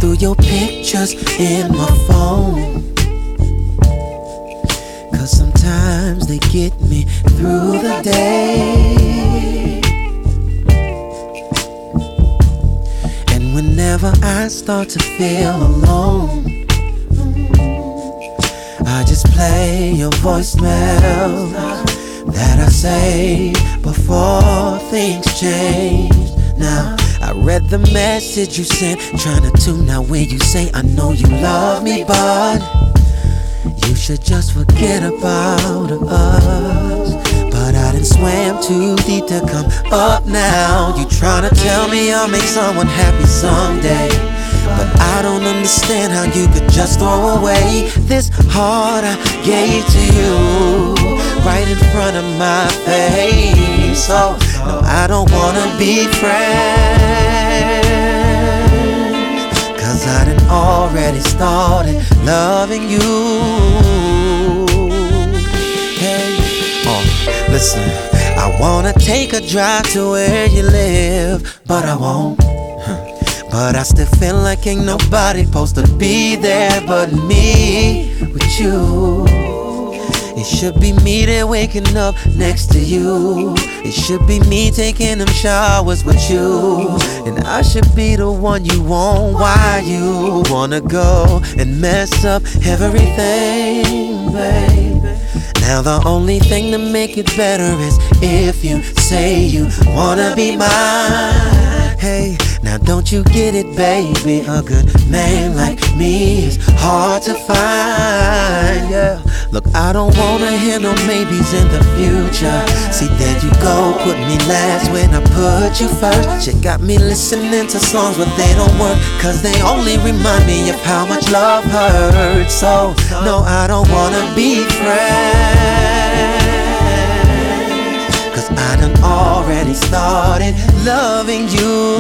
through your pictures in my phone. Cause sometimes they get me through the day. And whenever I start to feel alone, I just play your voicemail that I saved before things changed. Now I read the message you sent, trying to tune out where you say I know you love me, but you should just forget about us. But I done swam too deep to come up now. You tryna tell me I'll make someone happy someday, but I don't understand how you could just throw away this heart I gave to you right in front of my face. So no, I don't wanna be friends, cause I done already started loving you. Hey, listen, I wanna take a drive to where you live, but I won't. But I still feel like ain't nobody supposed to be there but me with you. It should be me there waking up next to you. It should be me taking them showers with you. And I should be the one you want. Why you wanna go and mess up everything, baby? Now the only thing to make it better is if you say you wanna be mine. Hey, now don't you get it, baby? A good man like me is hard to find, yeah. Look, I don't wanna hear no maybes in the future. See, there you go, put me last when I put you first. You got me listening to songs but they don't work, cause they only remind me of how much love hurts. So, no, I don't wanna be friends, cause I done already started loving you.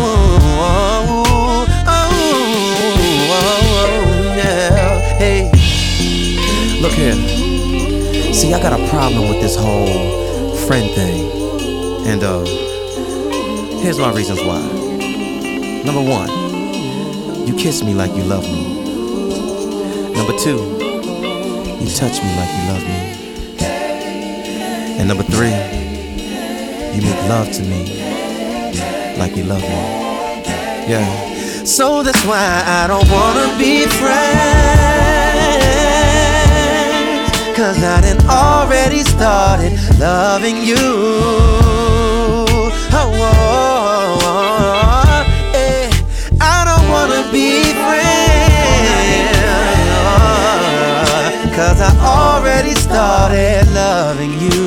Yeah. Hey, look here. See, I got a problem with this whole friend thing. And here's my reasons why. Number one, you kiss me like you love me. Number two, you touch me like you love me. And number three, you make love to me like you love me. Yeah. So that's why I don't wanna be friends, cause I done already started loving you. Yeah. I don't wanna be friends, cause I already started loving you.